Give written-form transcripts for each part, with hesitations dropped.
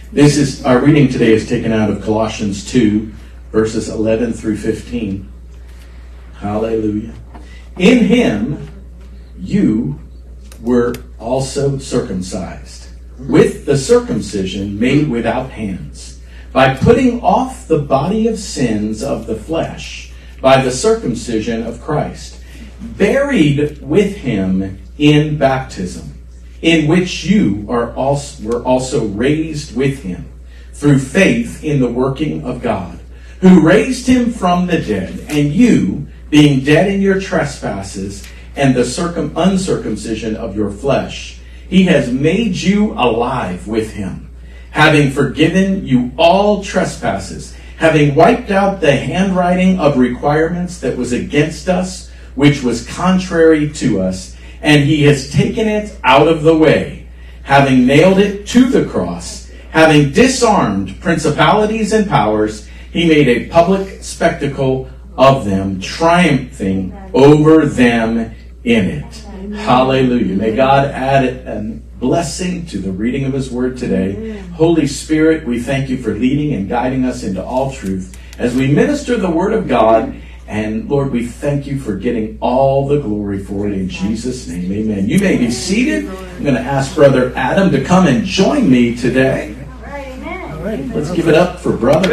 Our reading today is taken out of Colossians 2, verses 11 through 15. Hallelujah. In him you were also circumcised, with the circumcision made without hands, by putting off the body of sins of the flesh, by the circumcision of Christ, buried with him in baptism, in which you were also raised with him, through faith in the working of God, who raised him from the dead, and you, being dead in your trespasses and the uncircumcision of your flesh, he has made you alive with him, having forgiven you all trespasses, having wiped out the handwriting of requirements that was against us, which was contrary to us, and he has taken it out of the way, having nailed it to the cross, having disarmed principalities and powers, he made a public spectacle of them, triumphing over them in it. Hallelujah. May God add a blessing to the reading of his word today. Holy Spirit, we thank you for leading and guiding us into all truth as we minister the word of God. And Lord, we thank you for getting all the glory for it in Jesus' name. Amen. You may be seated. I'm going to ask Brother Adam to come and join me today. All right, let's give it up for Brother.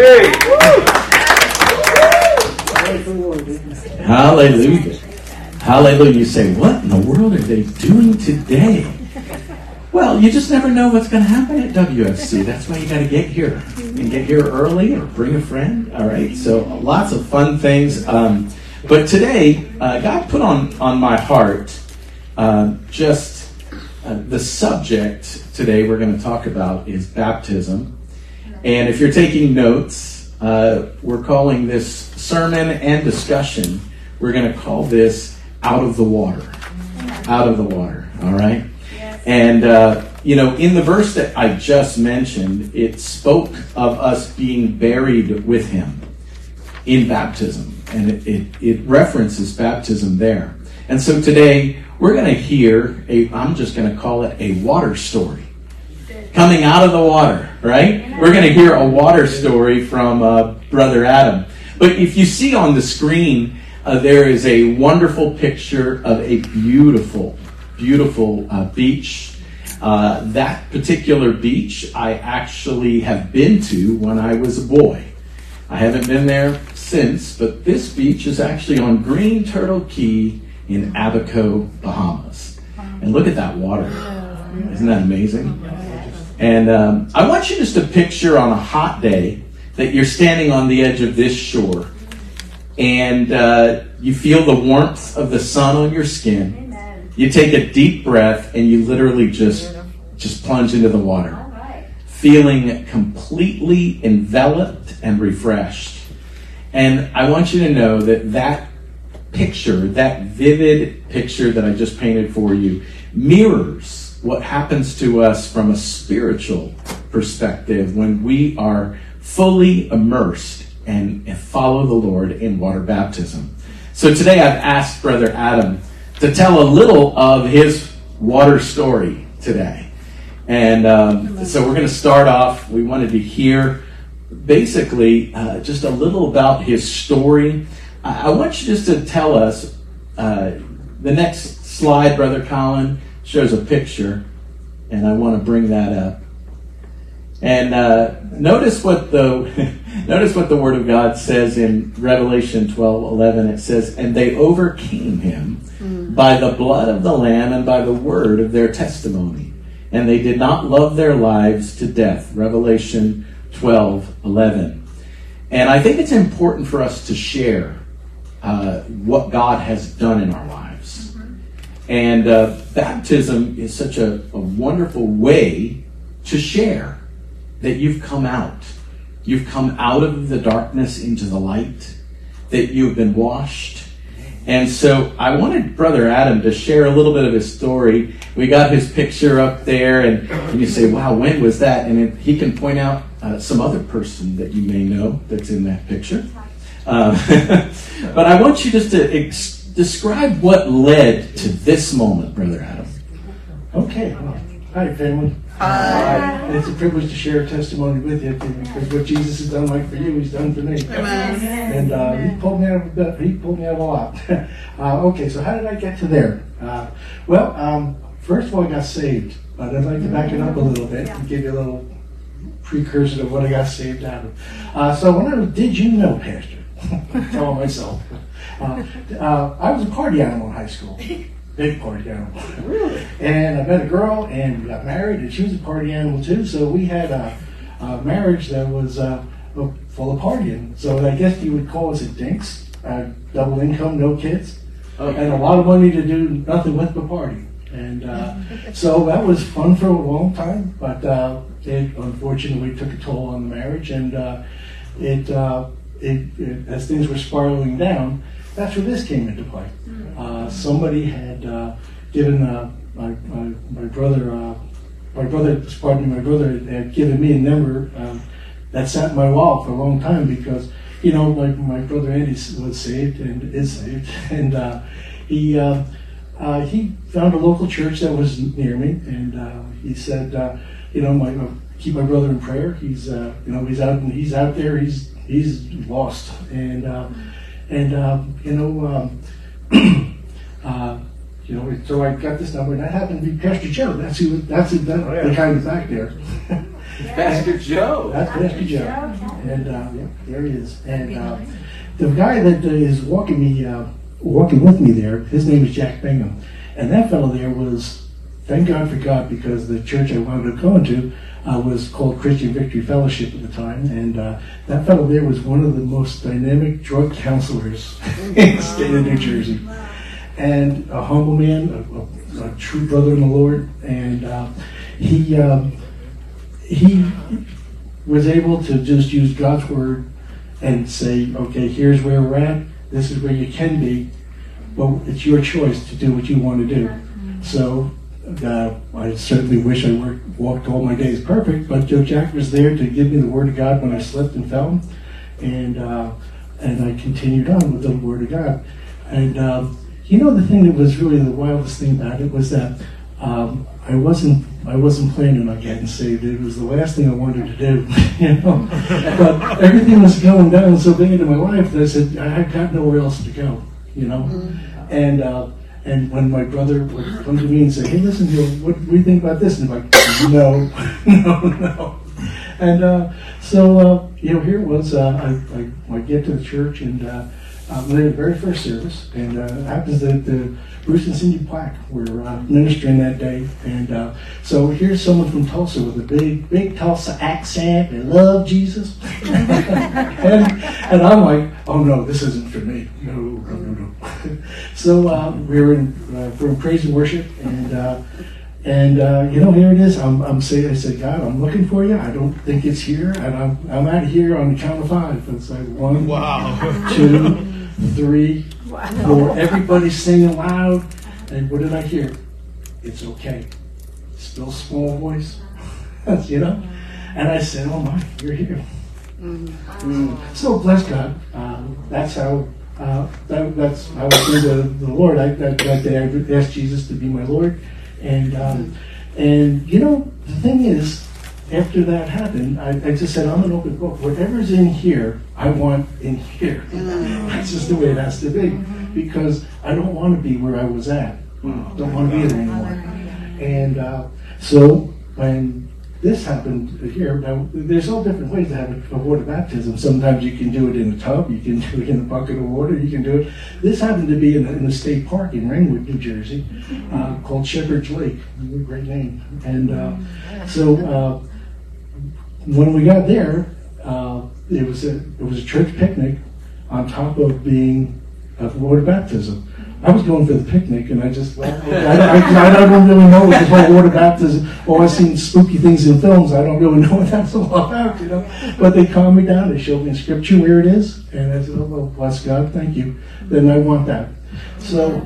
Hallelujah. Hallelujah. You say, what in the world are they doing today? Well, you just never know what's going to happen at WFC. That's why you got to get here. And get here early or bring a friend. All right, so lots of fun things. But today, God put on my heart the subject today we're going to talk about is baptism. And if you're taking notes, we're calling this sermon and discussion, we're going to call this Out of the Water. Out of the Water, all right? And, in the verse that I just mentioned, it spoke of us being buried with him in baptism. And it references baptism there. And so today, we're going to hear I'm just going to call it a water story. Coming out of the water, right? We're going to hear a water story from Brother Adam. But if you see on the screen, there is a wonderful picture of a beautiful, beautiful beach. That particular beach I actually have been to when I was a boy. I haven't been there since, but this beach is actually on Green Turtle Key in Abaco, Bahamas. And look at that water. Isn't that amazing? And I want you just to picture on a hot day that you're standing on the edge of this shore and you feel the warmth of the sun on your skin. You take a deep breath and you literally just plunge into the water, feeling completely enveloped and refreshed. And I want you to know that picture, that vivid picture that I just painted for you, mirrors what happens to us from a spiritual perspective when we are fully immersed and follow the Lord in water baptism. So today I've asked Brother Adam to tell a little of his water story today. And so we're going to start off. We wanted to hear basically just a little about his story. I want you just to tell us, the next slide, Brother Colin, shows a picture, and I want to bring that up. And notice what the Word of God says in Revelation 12:11. It says, "And they overcame him by the blood of the Lamb and by the word of their testimony, and they did not love their lives to death." Revelation 12:11. And I think it's important for us to share what God has done in our lives. And baptism is such a wonderful way to share that you've come out. You've come out of the darkness into the light, that you've been washed. And so I wanted Brother Adam to share a little bit of his story. We got his picture up there, and you say, wow, when was that? And he can point out some other person that you may know that's in that picture. But I want you just to describe what led to this moment, Brother Adam. Okay. Well, hi, family. Hi. It's a privilege to share a testimony with you because what Jesus has done for you, He's done for me. Amen. And He pulled me out of a lot. Okay, so how did I get to there? First of all, I got saved, but I'd like to back it up a little bit and give you a little precursor to what I got saved out of. Did you know, Pastor? Tell myself. I was a party animal in high school. Big party animal. Really? And I met a girl and we got married, and she was a party animal too. So we had a marriage that was full of partying. So I guess you would call us a dinks, double income, no kids, and a lot of money to do nothing with but party. And so that was fun for a long time, but it unfortunately took a toll on the marriage. And as things were spiraling down, that's where this came into play. Somebody had given my brother had given me a number that sat in my wallet for a long time because, my brother Andy was saved and is saved, and he found a local church that was near me, and he said, keep my brother in prayer. He's out there. He's lost, so I got this number, and that happened to be Pastor Joe. That's the guy who's back there. Pastor Joe. That's Pastor Joe. And there he is. And the guy that is walking with me there, his name is Jack Bingham. And that fellow there was, thank God for God, because the church I wound up going to was called Christian Victory Fellowship at the time. And that fellow there was one of the most dynamic drug counselors in the state of New Jersey. And a humble man, a true brother in the Lord. And he was able to just use God's word and say, okay, here's where we're at. This is where you can be. But it's your choice to do what you want to do. So I certainly wish I walked all my days perfect, but Joe Jack was there to give me the word of God when I slipped and fell. And I continued on with the word of God. And the thing that was really the wildest thing about it was that I wasn't planning on getting saved. It was the last thing I wanted to do, But everything was going down so bad in my life that I said I got nowhere else to go, And when my brother would come to me and say, "Hey, listen, what do you think about this?" And I'm like, "No." And here it was. I get to the church and. We're in the very first service, and it happens that Bruce and Cindy Plack were ministering that day. And so here's someone from Tulsa with a big Tulsa accent. They love Jesus. and I'm like, oh no, this isn't for me. No. So we were in praise and worship, and here it is. I'm saying, I said, God, I'm looking for you. I don't think it's here, and I'm out here on the count of 5. It's like 1, 2, 3, 4. Everybody's singing loud, and what did I hear? It's okay. Still small voice, And I said, oh my, you're here. So bless God. That's how. That's how I came to the Lord. That day I asked Jesus to be my Lord. And the thing is, after that happened, I just said, I'm an open book. Whatever's in here, I want in here. That's just the way it has to be. Because I don't want to be where I was at. Don't want to be there anymore. And so when this happened here, now there's all different ways to have a water baptism. Sometimes you can do it in a tub, you can do it in a bucket of water, you can do it. This happened to be in a state park in Ringwood, New Jersey, called Shepherd's Lake. Great name. And so when we got there, it was a church picnic on top of being a water baptism. I was going for the picnic, and I don't really know what the whole water baptism. I've seen spooky things in films. I don't really know what that's all about, But they calmed me down. They showed me in Scripture where it is, and I said, "Oh, well, bless God, thank you." Then I want that. So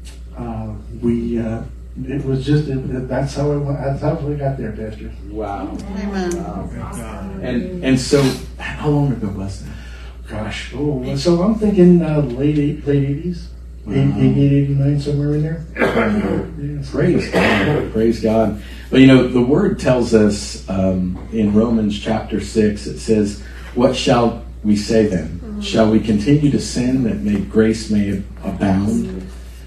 it was just that's how I got there, Pastor. Wow. Amen. Wow. And so, how long ago was that? Gosh, so I'm thinking late 80s. 88, 89, somewhere in there. Yes. Praise God. Praise God. But you know, the Word tells us in Romans chapter 6, it says, what shall we say then? Shall we continue to sin that grace may abound?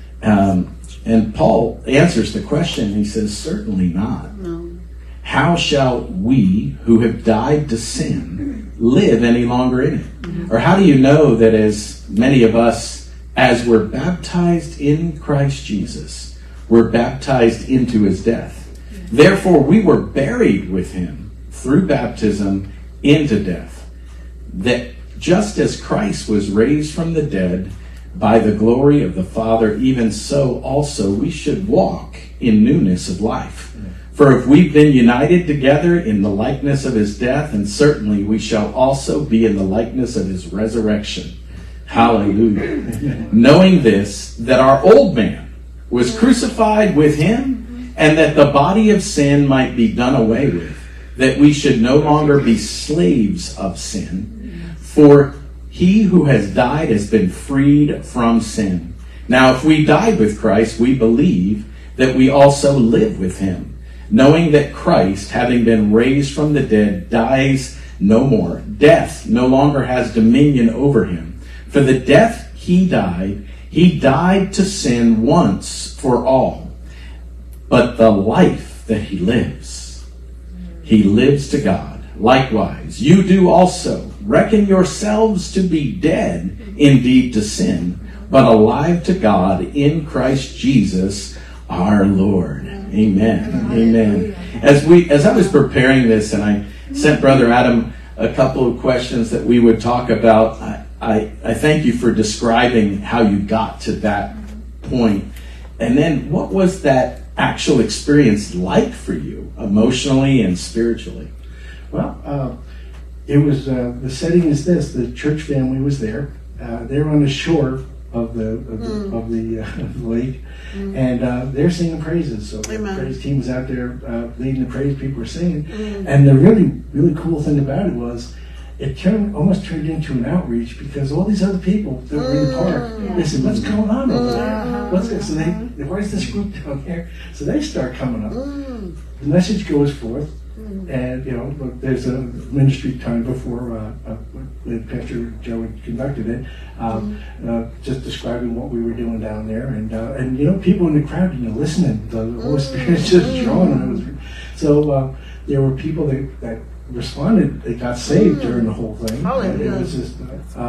And Paul answers the question. He says, certainly not. No. How shall we who have died to sin live any longer in it? Or how do you know that as many of us, as we're baptized in Christ Jesus, we're baptized into his death? Therefore, we were buried with him through baptism into death, that just as Christ was raised from the dead by the glory of the Father, even so also we should walk in newness of life. For if we've been united together in the likeness of his death, and certainly we shall also be in the likeness of his resurrection. Hallelujah. Knowing this, that our old man was crucified with him, and that the body of sin might be done away with, that we should no longer be slaves of sin. For he who has died has been freed from sin. Now, if we died with Christ, we believe that we also live with him, knowing that Christ, having been raised from the dead, dies no more. Death no longer has dominion over him. For the death he died to sin once for all. But the life that he lives to God. Likewise, you do also. Reckon yourselves to be dead indeed to sin, but alive to God in Christ Jesus our Lord. Amen. Amen. As I was preparing this, and I sent Brother Adam a couple of questions that we would talk about, I thank you for describing how you got to that point. And then what was that actual experience like for you, emotionally and spiritually? Well, it was, the setting is this: the church family was there. They're on the shore of the lake, and they're singing praises. So the praise team was out there leading the praise. People were singing, and the really cool thing about it was, it almost turned into an outreach, because all these other people that were in the park, they said, "What's going on over there? What's this?" So where's this group down here? So they start coming up. The message goes forth, and there's a ministry time before Pastor Joe had conducted it, just describing what we were doing down there, and people in the crowd, listening. The Holy Spirit's just drawing them. So there were people that responded. They got saved during the whole thing. And it was just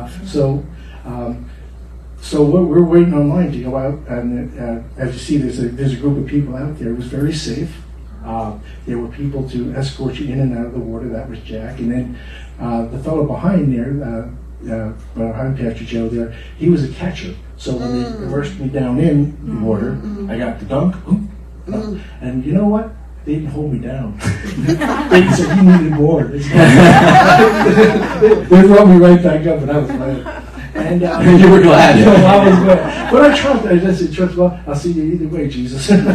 so we're waiting online to go out, and as you see, there's a group of people out there. It was very safe. There were people to escort you in and out of the water. That was Jack, and then the fellow behind there, behind Pastor Joe there, he was a catcher. So when they immersed me down in the water, I got the dunk, and you know what? They didn't hold me down. They said, "You needed more." They brought me right back up, and I was glad. And you were glad. I was glad. But I trust. I just said, "Trust. Well, I'll see you either way, Jesus." But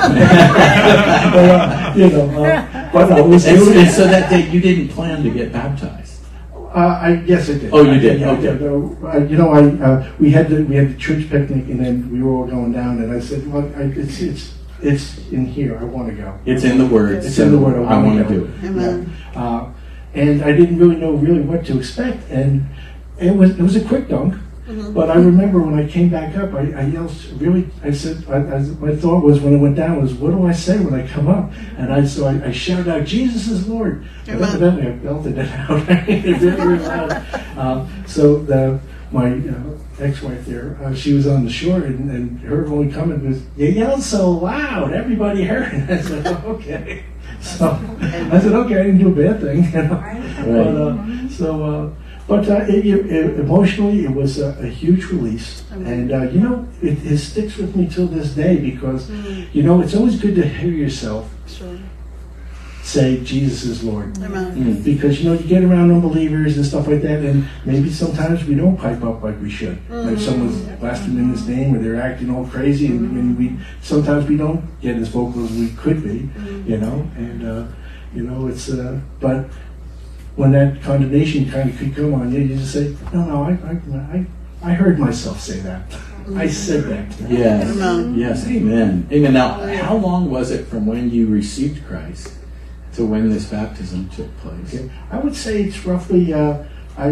no, it was. And so that day, you didn't plan to get baptized. Yes, I did. Oh, you did. Yeah, Okay. We had the church picnic, and then we were all going down, and I said, "Well, it's in here. I want to go. It's in the Word. It's in the Word. I want to do it." Amen. Yeah. And I didn't really know what to expect, and it was a quick dunk. But I remember when I came back up, I yelled. I said, my thought was when I went down was, what do I say when I come up? And I shouted out, "Jesus is Lord." But evidently I belted it out. It really loud. So my ex-wife there, she was on the shore, and her only comment was, "You yelled so loud, everybody heard." And I said, "Okay." So I said, "Okay, I didn't do a bad thing." But emotionally, it was a huge release, and it sticks with me till this day, because it's always good to hear yourself say Jesus is Lord. Amen. Because you get around unbelievers and stuff like that, and maybe sometimes we don't pipe up like we should. Like someone's blaspheming His name, or they're acting all crazy, and sometimes we don't get as vocal as we could be, it's but when that condemnation kind of could come on you, you just say, "No, I heard myself say that." I said that. Yes. Amen. Yes. Amen. Amen. Now, how long was it from when you received Christ to when this baptism took place? Okay. I would say it's roughly. I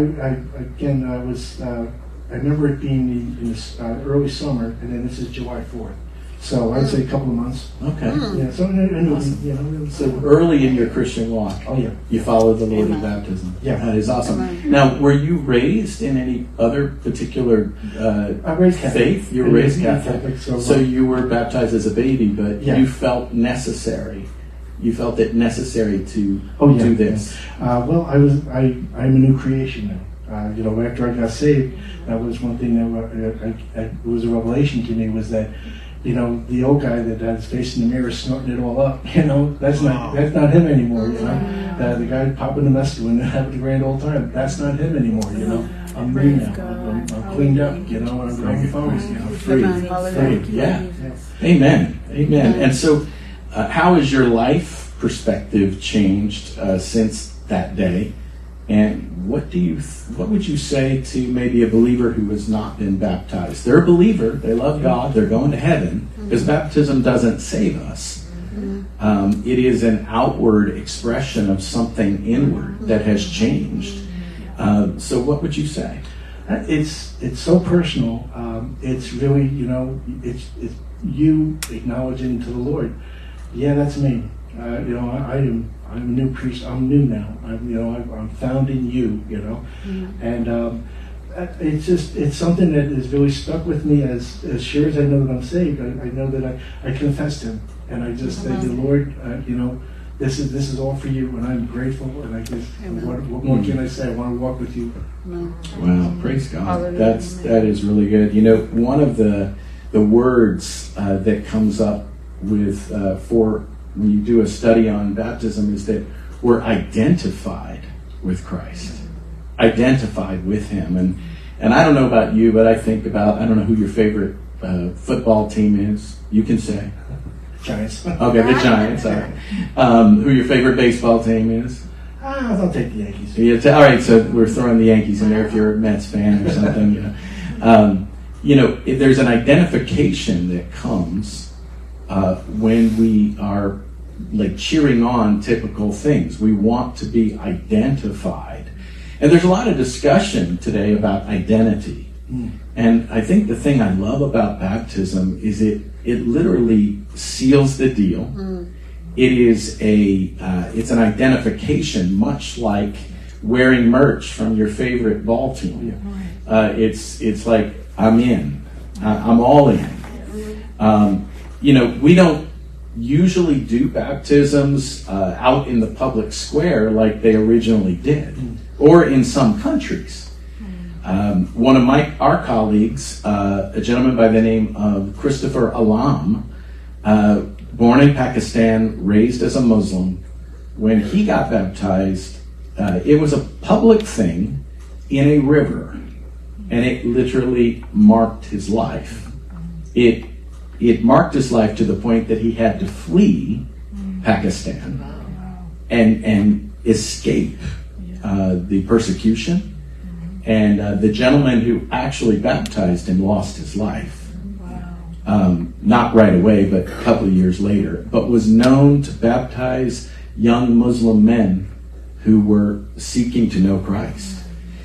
remember it being in the early summer, and then this is July 4th. So I'd say a couple of months. Okay. Yeah. So I knew, Awesome. So early in your Christian walk, oh yeah. you followed the Lord in Amen. baptism. Yeah. That is awesome. Amen. Now, were you raised in any other particular I raised Catholic. faith? You were raised Catholic. So You were baptized as a baby, but Yeah. you felt necessary. You felt it necessary to Oh, yeah. do this. well, I'm a new creation now. After I got saved, that was one thing that was a revelation to me, was that, the old guy that had his face in the mirror snorting it all up, that's not him anymore, the guy popping the message and having a grand old time, that's not him anymore, I'm new now, I'm cleaned up, and I'm going forward, Free. Amen. Free. Yeah. Amen. Amen. And so, how has your life perspective changed since that day? And what would you say to maybe a believer who has not been baptized? They're a believer, they love God, they're going to heaven, because baptism doesn't save us. It is an outward expression of something inward that has changed. So what would you say? It's so personal. It's really, it's you acknowledging to the Lord, yeah, that's me. I'm a new priest. I'm new now. I'm found in you. And it's something that has really stuck with me as sure as I know that I'm saved. I know that I confessed Him, and I just said, Lord, this is all for you, and I'm grateful. And I just, what more can I say? I want to walk with you. Wow, praise God. Hallelujah. That is really good. One of the words that comes up with for when you do a study on baptism is that we're identified with Christ, identified with Him. And I don't know about you, but I don't know who your favorite football team is. You can say. Giants. Okay, the Giants. All right. Who your favorite baseball team is? I'll take the Yankees. Yeah, all right, so we're throwing the Yankees in there if you're a Mets fan or something. There's an identification that comes when we are like cheering on typical things. We want to be identified. And there's a lot of discussion today about identity. And I think the thing I love about baptism is it literally seals the deal. It is it's an identification, much like wearing merch from your favorite ball team. It's like, I'm in. I'm all in. We don't usually do baptisms out in the public square like they originally did, or in some countries. One of our colleagues, a gentleman by the name of Christopher Alam, born in Pakistan, raised as a Muslim, when he got baptized, it was a public thing in a river, and it literally marked his life. It marked his life to the point that he had to flee Pakistan and escape the persecution. And the gentleman who actually baptized him lost his life. Not right away, but a couple of years later. But was known to baptize young Muslim men who were seeking to know Christ.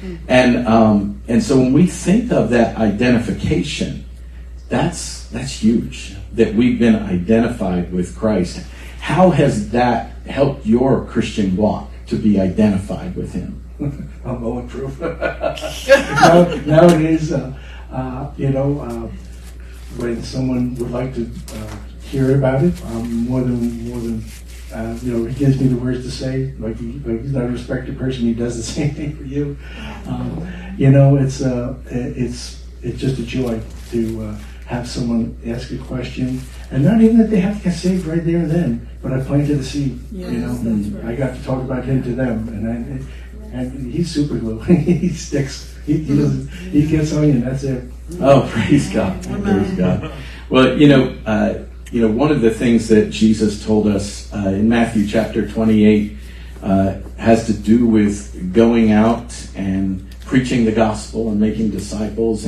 And so when we think of that identification, that's huge, that we've been identified with Christ. How has that helped your Christian walk to be identified with Him? I'm bulletproof. Nowadays, when someone would like to hear about it, more than he gives me the words to say. Like he's not a respected person. He does the same thing for you. It's just a joy to have someone ask a question, and not even that they have to get saved right there and then, but I planted a seed. I got to talk about Him to them, and he's super glue. He sticks. He gets on you, and that's it. Oh, praise God! Praise God. Well, one of the things that Jesus told us in Matthew chapter 28 has to do with going out and preaching the gospel and making disciples, and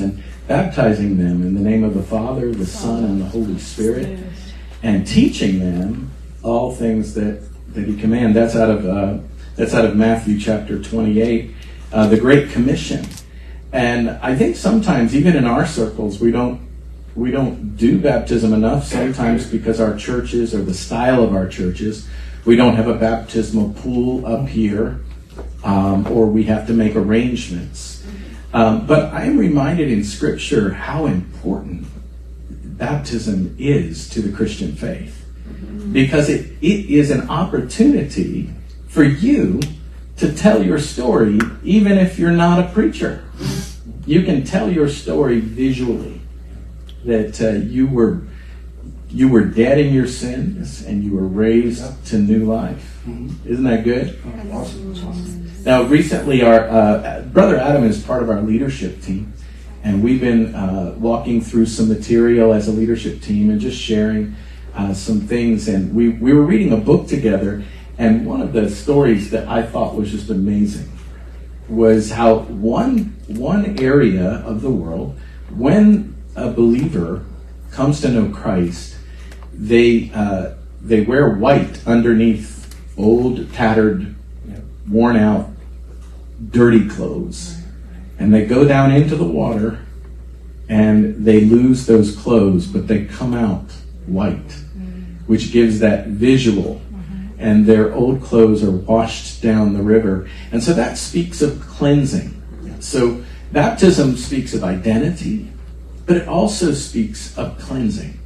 baptizing them in the name of the Father, the Son, and the Holy Spirit, and teaching them all things that He commanded. That's out of Matthew chapter 28, the Great Commission. And I think sometimes, even in our circles, we don't do baptism enough. Sometimes because our churches or the style of our churches, we don't have a baptismal pool up here, or we have to make arrangements. But I am reminded in Scripture how important baptism is to the Christian faith, because it is an opportunity for you to tell your story, even if you're not a preacher. You can tell your story visually, that you were dead in your sins and you were raised to new life. Isn't that good? Awesome. Now, recently, our Brother Adam is part of our leadership team, and we've been walking through some material as a leadership team and just sharing some things. And we were reading a book together, and one of the stories that I thought was just amazing was how one area of the world, when a believer comes to know Christ, they wear white underneath old, tattered, worn out, dirty clothes, and they go down into the water and they lose those clothes, but they come out white, which gives that visual. And their old clothes are washed down the river. And so that speaks of cleansing. So baptism speaks of identity, but it also speaks of cleansing.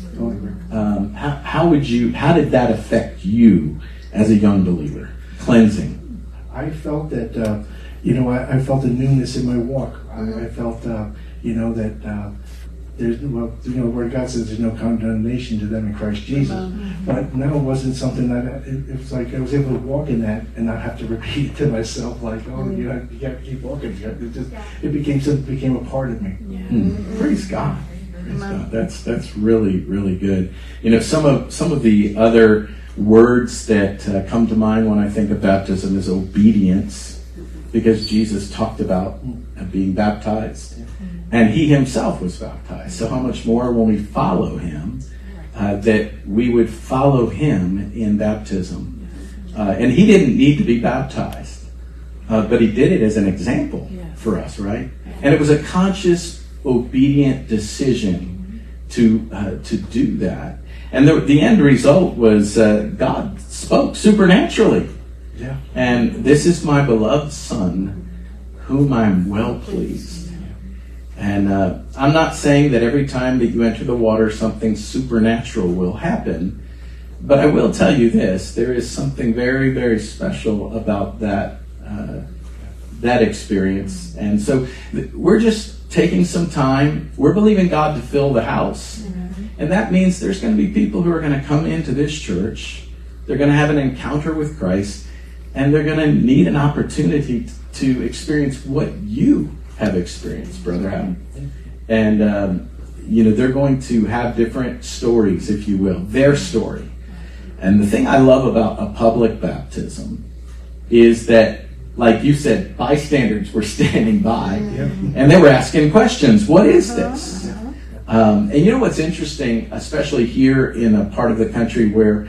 How did that affect you as a young believer? Cleansing. I felt that, I felt a newness in my walk. I felt, that there's, the Word of God says there's no condemnation to them in Christ Jesus. But now it wasn't something that, it was like I was able to walk in that and not have to repeat it to myself, like, you got to keep walking. It became a part of me. Praise God. Praise God. That's really, really good. Some of the other words that come to mind when I think of baptism is obedience, because Jesus talked about being baptized, and He Himself was baptized. So how much more when we follow Him, that we would follow Him in baptism. And He didn't need to be baptized, but He did it as an example for us, right? And it was a conscious, obedient decision to do that. And the end result was God spoke supernaturally. Yeah. And this is my beloved Son, whom I am well pleased. And I'm not saying that every time that you enter the water, something supernatural will happen. But I will tell you this, there is something very, very special about that experience. And so we're just taking some time. We're believing God to fill the house. And that means there's going to be people who are going to come into this church. They're going to have an encounter with Christ. And they're going to need an opportunity to experience what you have experienced, Brother Adam. And, they're going to have different stories, if you will, their story. And the thing I love about a public baptism is that, like you said, bystanders were standing by, and they were asking questions. What is this? And you know what's interesting, especially here in a part of the country where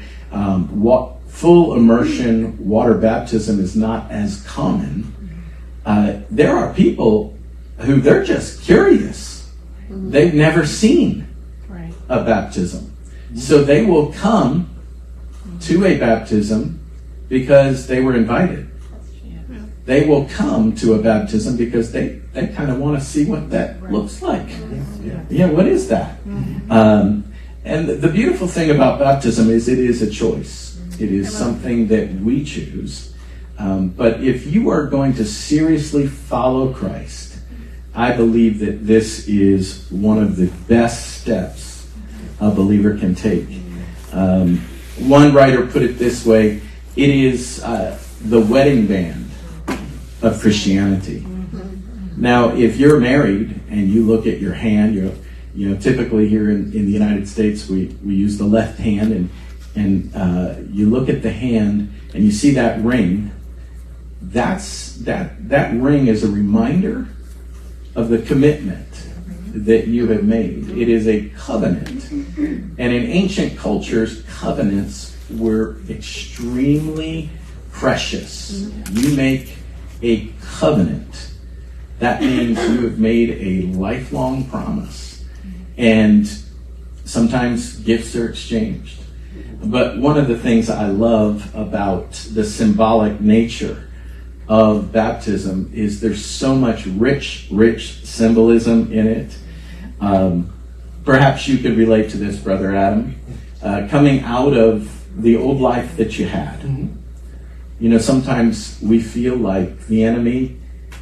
full immersion water baptism is not as common, there are people who they're just curious. They've never seen a baptism. So they will come to a baptism because they were invited. They will come to a baptism because they kind of want to see what that looks like. What is that? And the beautiful thing about baptism is it is a choice. It is something that we choose. But if you are going to seriously follow Christ, I believe that this is one of the best steps a believer can take. One writer put it this way: it is the wedding band of Christianity. Now, if you're married and you look at your hand, typically here in the United States, we use the left hand, and you look at the hand and you see that ring. That ring is a reminder of the commitment that you have made. It is a covenant. And in ancient cultures, covenants were extremely precious. You make a covenant. That means you have made a lifelong promise. And sometimes gifts are exchanged. But one of the things I love about the symbolic nature of baptism is there's so much rich symbolism in it. Perhaps you could relate to this, Brother Adam. Coming out of the old life that you had. You know, sometimes we feel like the enemy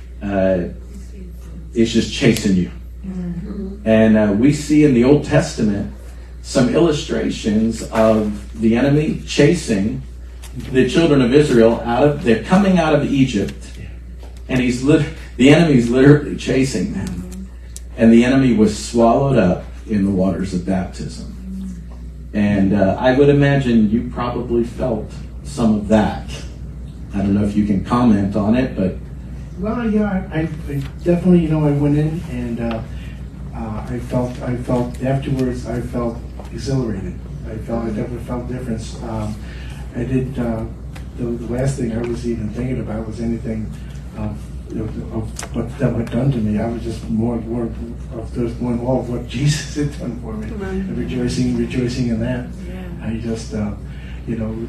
is just chasing you. And we see in the Old Testament some illustrations of the enemy chasing the children of Israel they're coming out of Egypt, and the enemy's literally chasing them. And the enemy was swallowed up in the waters of baptism. And I would imagine you probably felt some of that. I don't know if you can comment on it, but... Well, yeah, I definitely, you know, I went in and I felt afterwards, I felt exhilarated. I definitely felt difference. I did, the last thing I was even thinking about was anything of what that had done to me. I was just more of this one, all of what Jesus had done for me. And rejoicing in that. Yeah. I just, you know,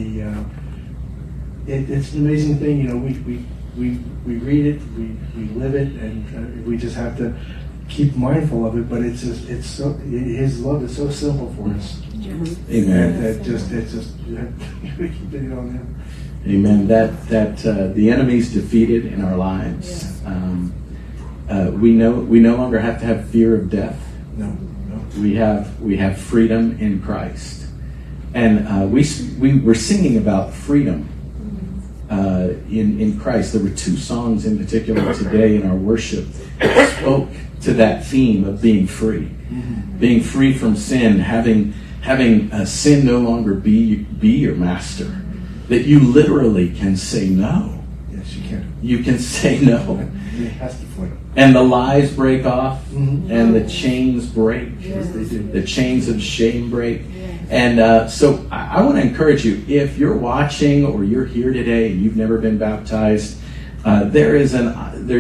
it's an amazing thing. You know, we read it, we live it, and we just have to keep mindful of it. But His love is so simple for us. Amen. That just we keep it on Him. Amen. That the enemy's defeated in our lives. We no longer have to have fear of death. No. We have freedom in Christ, and we were singing about freedom in Christ. There were two songs in particular today in our worship that spoke to that theme of being free, being free from sin, having sin no longer be your master. That you literally can say no. Yes, you can. You can say no. It has to flip. And the lies break off, and the chains break. Yes, they do. The chains of shame break. And so I want to encourage you, if you're watching or you're here today and you've never been baptized, there's an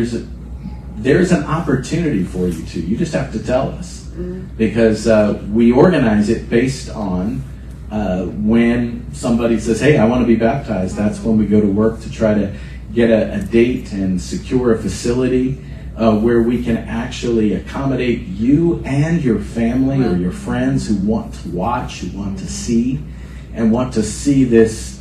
opportunity for you to. You just have to tell us. Because we organize it based on when somebody says, hey, I want to be baptized. That's when we go to work to try to get a date and secure a facility where we can actually accommodate you and your family or your friends who want to watch, who want to see, and want to see this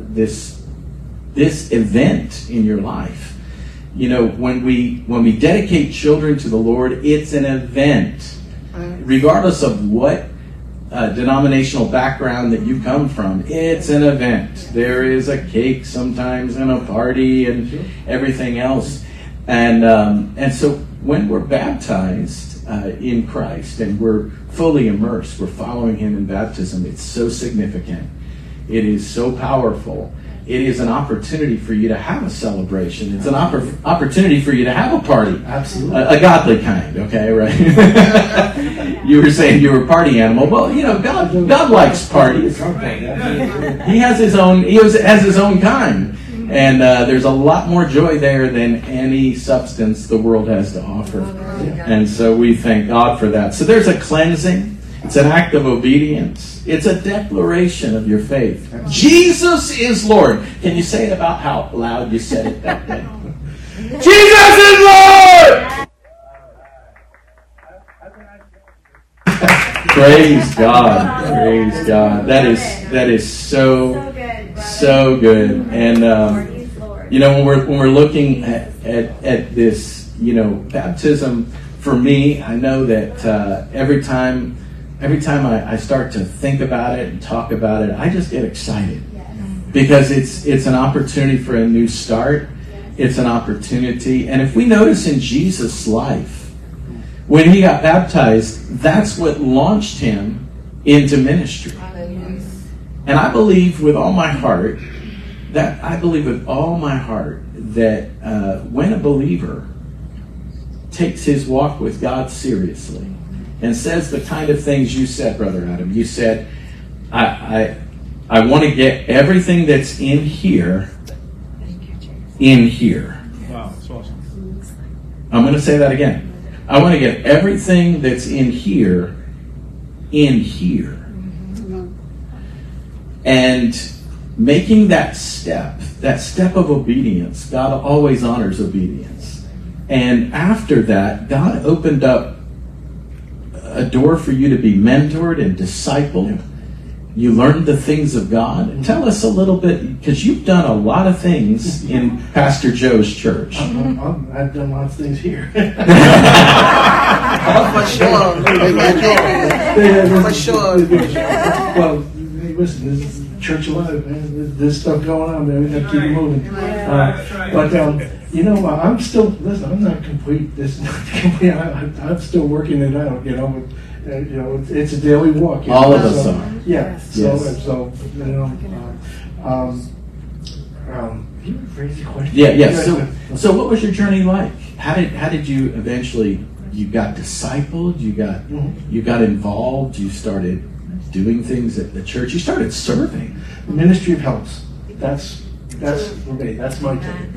event in your life. You know, when we dedicate children to the Lord, it's an event. Regardless of what denominational background that you come from, it's an event. There is a cake sometimes and a party and everything else. And so when we're baptized in Christ and we're fully immersed, we're following Him in baptism, it's so significant. It is so powerful. It is an opportunity for you to have a celebration. It's an opportunity for you to have a party. Absolutely. A godly kind, okay, right? You were saying you were a party animal. Well, you know, God likes parties. He has his own kind. And there's a lot more joy there than any substance the world has to offer. And so we thank God for that. So there's a cleansing. It's an act of obedience. It's a declaration of your faith. Jesus is Lord. Can you say it about how loud you said it that day? Jesus is Lord! Praise God. Praise God. That is so good. And you know, when we're looking at this, you know, baptism, for me, I know that every time I start to think about it and talk about it, I just get excited. Because it's an opportunity for a new start. It's an opportunity. And if we notice in Jesus' life, when He got baptized, that's what launched Him into ministry. And I believe with all my heart that when a believer takes his walk with God seriously and says the kind of things you said, Brother Adam. You said, I want to get everything that's in here in here. Wow, that's awesome. I'm going to say that again. I want to get everything that's in here in here. And making that step of obedience, God always honors obedience. And after that, God opened up a door for you to be mentored and discipled. You learned the things of God. Tell us a little bit, because you've done a lot of things in Pastor Joe's church. I've done lots of things here. For sure. For sure. Well, listen, this is church alive, man. There's stuff going on, man. We got to keep it moving. But I'm still. Listen, I'm not complete. This is not complete. I'm still working it out. It's a daily walk. All of us are. Yeah. Yes. So you rephrase the question. Yeah. So what was your journey like? How did you eventually? You got discipled. You got involved. You started doing things at the church. You started serving. The ministry of helps. That's for me. That's my thing.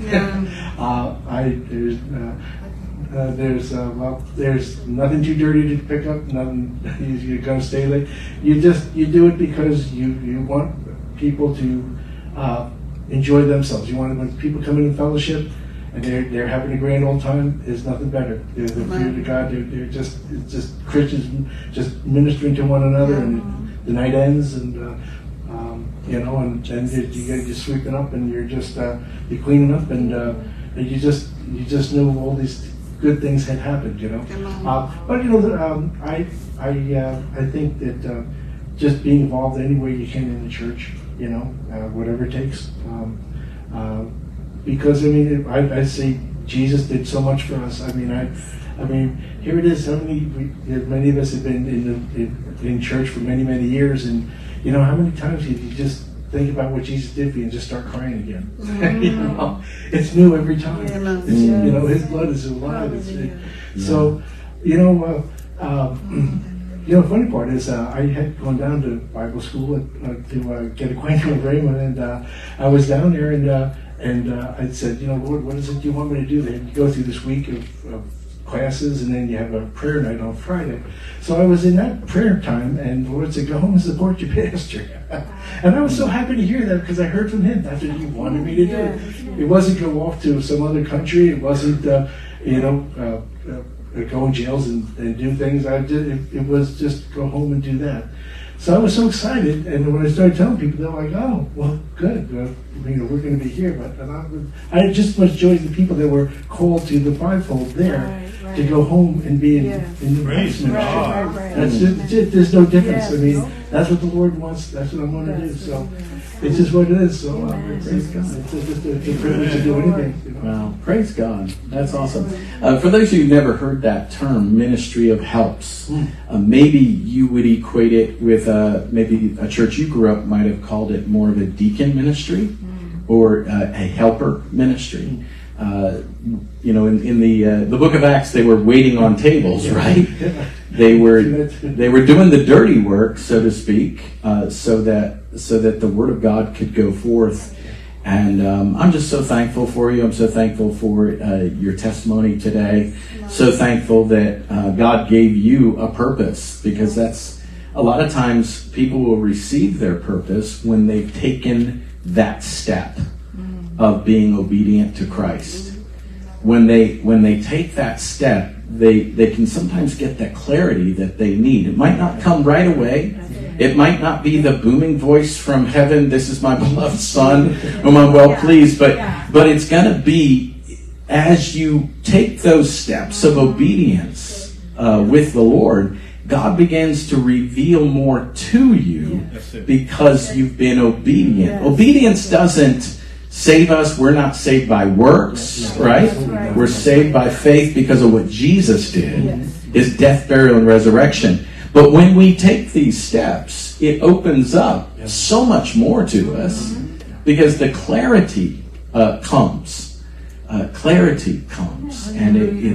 There's nothing too dirty to pick up. Nothing you're gonna stay late. You do it because you want people to enjoy themselves. You want when people come in fellowship and they're having a grand old time. There's nothing better. They're the fear to God. They're just Christians just ministering to one another, and the night ends, and and then you're sweeping up, and you're cleaning up, and you just knew all these good things had happened, But I think that just being involved any way you can in the church, whatever it takes, because I say Jesus did so much for us. I mean, here it is. Many of us have been in church for many, many years, and how many times you just think about what Jesus did for you and just start crying again. It's new every time. His blood is alive. The funny part is I had gone down to Bible school to get acquainted with Raymond, and I was down there, and I said, Lord, what is it you want me to do? They go through this week of classes, and then you have a prayer night on Friday. So I was in that prayer time, and the Lord said, go home and support your pastor. And I was so happy to hear that, because I heard from him that's what he wanted me to do. It wasn't go off to some other country. It wasn't, go in jails and do things. It was just go home and do that. So I was so excited, and when I started telling people, they're like, "Oh, well, good. We're going to be here." But I had just as much joy as the people that were called to the fivefold there to go home and be in the ministry. That's there's no difference. That's what the Lord wants. That's what I'm going to do. So it's just what it is. So praise God. It's just a privilege to do anything. Well, praise God. That's awesome. For those of you who've never heard that term, ministry of helps, maybe you would equate it with maybe a church you grew up might have called it more of a deacon ministry or a helper ministry. In the book of Acts, they were waiting on tables, right? They were doing the dirty work, so to speak, so that the word of God could go forth. And I'm just so thankful for you. I'm so thankful for your testimony today. So thankful that God gave you a purpose, because that's a lot of times people will receive their purpose when they've taken that step of being obedient to Christ. When they take that step, they can sometimes get that clarity that they need. It might not come right away. It might not be the booming voice from heaven, "This is my beloved son, whom I'm well pleased," but it's going to be as you take those steps of obedience with the Lord, God begins to reveal more to you because you've been obedient. Obedience doesn't save us. We're not saved by works, right? We're saved by faith because of what Jesus did, his death, burial, and resurrection. But when we take these steps, it opens up so much more to us, because the clarity comes. And it's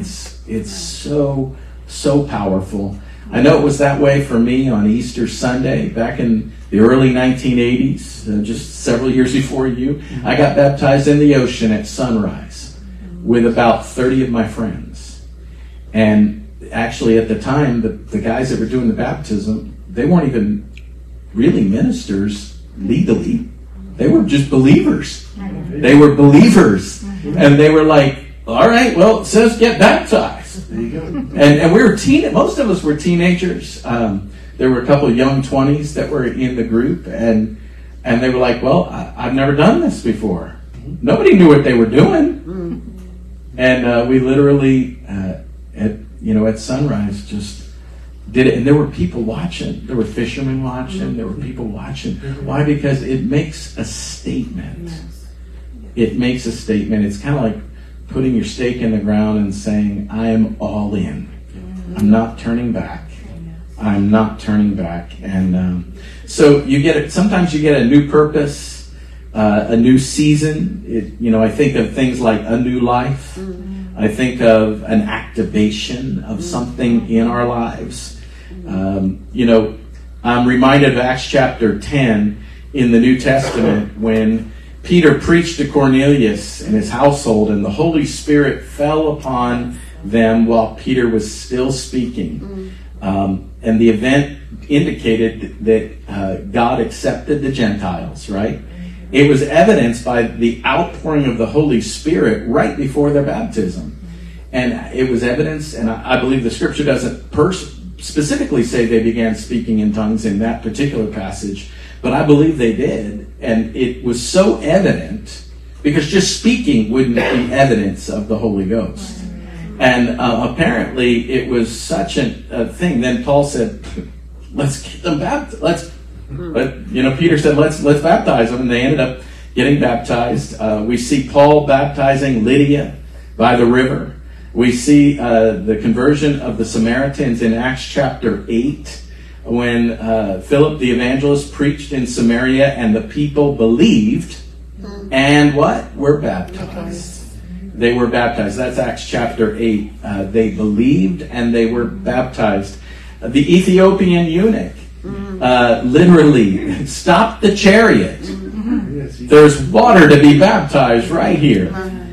It's so, so powerful. I know it was that way for me on Easter Sunday back in the early 1980s, just several years before you. I got baptized in the ocean at sunrise with about 30 of my friends. And actually at the time, the guys that were doing the baptism, they weren't even really ministers legally. They were just believers. They were believers. And they were like, all right, well, it says get baptized. There you go. And we were most of us were teenagers. There were a couple of young 20s that were in the group, and they were like, well, I've never done this before. Nobody knew what they were doing. And we literally, at sunrise, just did it. And there were people watching. There were fishermen watching. There were people watching. Why? Because it makes a statement. It makes a statement. It's kind of like putting your stake in the ground and saying, I am all in. I'm not turning back. I'm not turning back. And so you get it. Sometimes you get a new purpose, a new season. I think of things like a new life. I think of an activation of something in our lives. I'm reminded of Acts chapter 10 in the New Testament when Peter preached to Cornelius and his household, and the Holy Spirit fell upon them while Peter was still speaking. And the event indicated that God accepted the Gentiles, right? It was evidenced by the outpouring of the Holy Spirit right before their baptism. And it was evidence, and I believe the scripture doesn't specifically say they began speaking in tongues in that particular passage, but I believe they did. And it was so evident, because just speaking wouldn't be evidence of the Holy Ghost. And apparently it was such a thing. Then Paul said, let's get them baptized. Peter said, let's baptize them. And they ended up getting baptized. We see Paul baptizing Lydia by the river. We see the conversion of the Samaritans in Acts chapter 8, when Philip the evangelist preached in Samaria and the people believed and what? Were baptized. They were baptized. That's Acts chapter 8. They believed and they were baptized. The Ethiopian eunuch literally stopped the chariot. There's water to be baptized right here.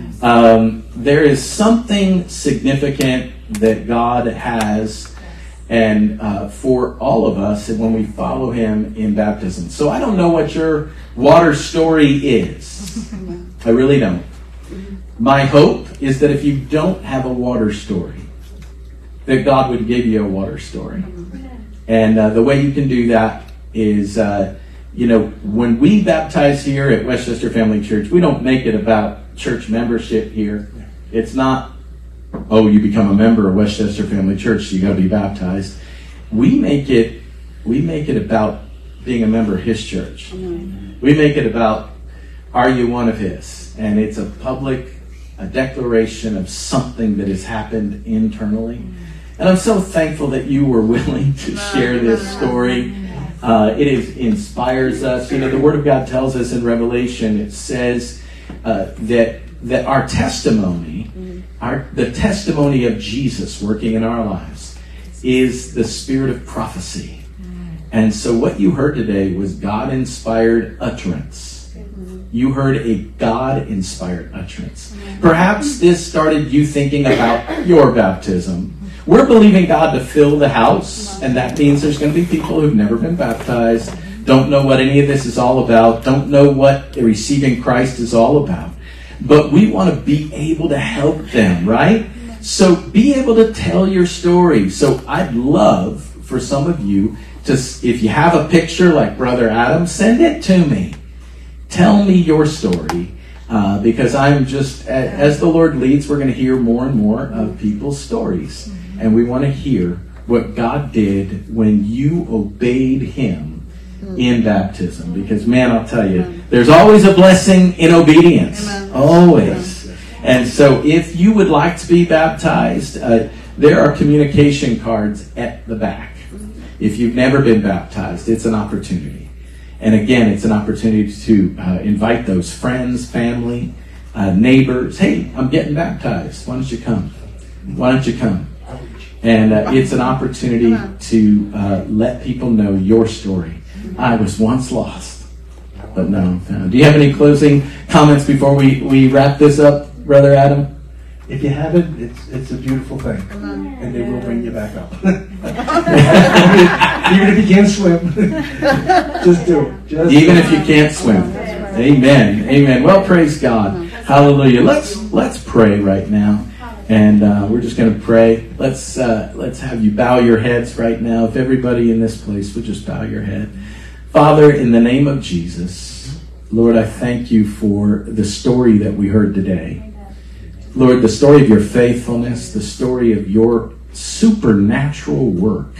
There is something significant that God has and for all of us when we follow Him in baptism. So I don't know what your water story is. I really don't. My hope is that if you don't have a water story, that God would give you a water story. And the way you can do that is, when we baptize here at Westchester Family Church, we don't make it about church membership here. It's not, you become a member of Westchester Family Church, so you got to be baptized. We make it about being a member of His church. We make it about, are you one of His? And it's a public declaration of something that has happened internally. And I'm so thankful that you were willing to share this story. It inspires us. The Word of God tells us in Revelation, it says that our testimony, the testimony of Jesus working in our lives, is the spirit of prophecy. And so what you heard today was God-inspired utterance. You heard a God-inspired utterance. Perhaps this started you thinking about your baptism. We're believing God to fill the house, and that means there's going to be people who've never been baptized, don't know what any of this is all about, don't know what receiving Christ is all about. But we want to be able to help them, right? So be able to tell your story. So I'd love for some of you to, if you have a picture like Brother Adam, send it to me. Tell me your story, because I'm just, as the Lord leads, we're going to hear more and more of people's stories. And we want to hear what God did when you obeyed Him in baptism. Because, man, I'll tell you, there's always a blessing in obedience. Always. And so if you would like to be baptized, there are communication cards at the back. If you've never been baptized, it's an opportunity. And again, it's an opportunity to invite those friends, family, neighbors. Hey, I'm getting baptized. Why don't you come? Why don't you come? And it's an opportunity to let people know your story. I was once lost, but now I'm found. Do you have any closing comments before we wrap this up, Brother Adam? If you haven't, it's a beautiful thing, and they will bring you back up. Even if you can't swim, just do it. Even if you can't swim. Amen. Amen. Well, praise God. Hallelujah. Let's pray right now, and we're just going to pray. Let's have you bow your heads right now. If everybody in this place would just bow your head. Father, in the name of Jesus, Lord, I thank you for the story that we heard today. Lord, the story of your faithfulness, the story of your supernatural work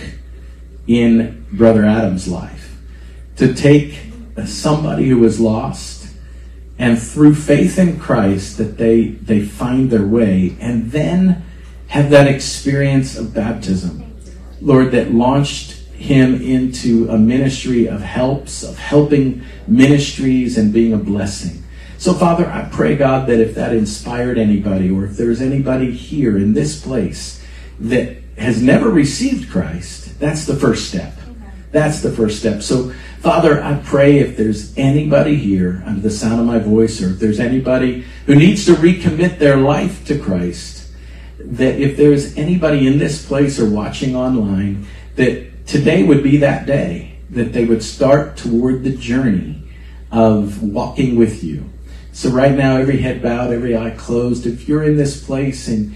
in Brother Adam's life. To take somebody who was lost, and through faith in Christ that they find their way, and then have that experience of baptism, Lord, that launched him into a ministry of helping ministries and being a blessing. So, Father, I pray, God, that if that inspired anybody, or if there's anybody here in this place that has never received Christ, that's the first step. That's the first step. So, Father, I pray if there's anybody here under the sound of my voice, or if there's anybody who needs to recommit their life to Christ, that if there's anybody in this place or watching online, that today would be that day, that they would start toward the journey of walking with you. So right now, every head bowed, every eye closed, if you're in this place and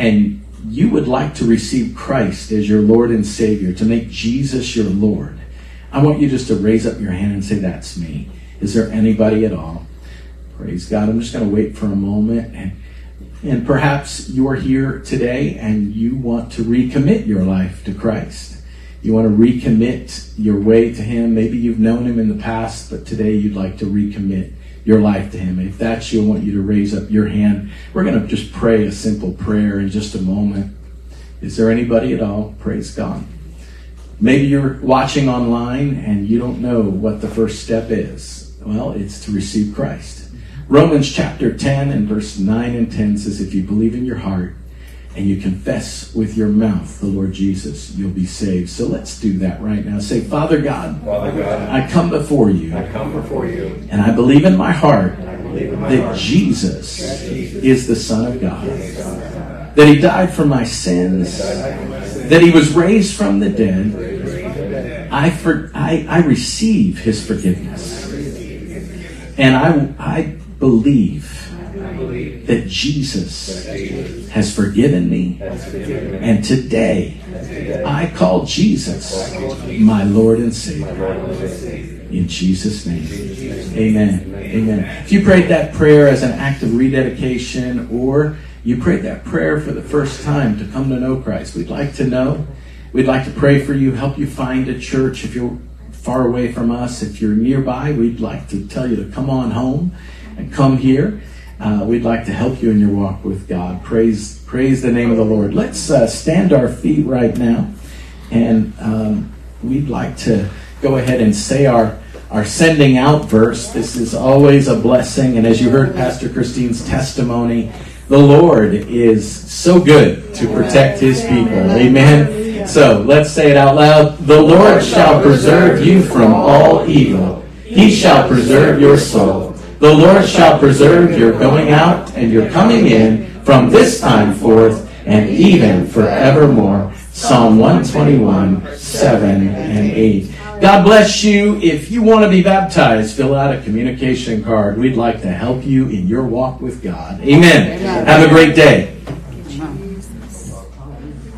you would like to receive Christ as your Lord and Savior, to make Jesus your Lord, I want you just to raise up your hand and say, that's me. Is there anybody at all? Praise God. I'm just going to wait for a moment. And perhaps you're here today and you want to recommit your life to Christ. You want to recommit your way to Him. Maybe you've known Him in the past, but today you'd like to recommit your life to Him. If that's you, I want you to raise up your hand. We're going to just pray a simple prayer in just a moment. Is there anybody at all? Praise God. Maybe you're watching online and you don't know what the first step is. Well, it's to receive Christ. Romans chapter 10 and verse 9 and 10 says, if you believe in your heart and you confess with your mouth the Lord Jesus, you'll be saved. So let's do that right now. Say, Father God, I come before you. And I believe in my heart that Jesus is the Son of God. That He died for my sins. That He was raised from the dead. I receive His forgiveness. And I believe that Jesus has forgiven me. And today, I call Jesus my Lord and Savior. In Jesus' name. Amen. Amen. If you prayed that prayer as an act of rededication, or you prayed that prayer for the first time to come to know Christ, we'd like to know. We'd like to pray for you, help you find a church. If you're far away from us, if you're nearby, we'd like to tell you to come on home and come here. We'd like to help you in your walk with God. Praise the name of the Lord. Let's stand our feet right now, and we'd like to go ahead and say our sending out verse. This is always a blessing, and as you heard Pastor Christine's testimony, the Lord is so good to protect His people. Amen. So let's say it out loud. The Lord shall preserve you from all evil. He shall preserve your soul. The Lord shall preserve your going out and your coming in from this time forth and even forevermore. Psalm 121, 7 and 8. God bless you. If you want to be baptized, fill out a communication card. We'd like to help you in your walk with God. Amen. Have a great day.